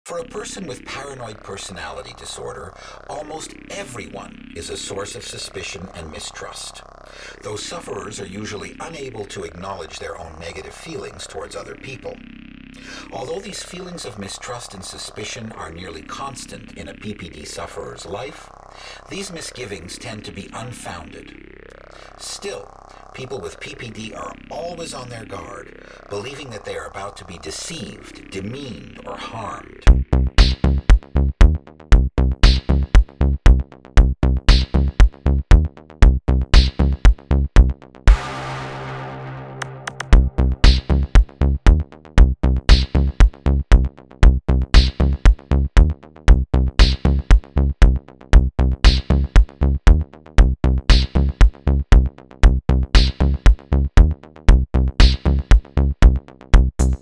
For a person with paranoid personality disorder, almost everyone is a source of suspicion and mistrust. Those sufferers are usually unable to acknowledge their own negative feelings towards other people. Although these feelings of mistrust and suspicion are nearly constant in a PPD sufferer's life, these misgivings tend to be unfounded. Still, people with PPD are always on their guard, believing that they are about to be deceived, demeaned, or harmed.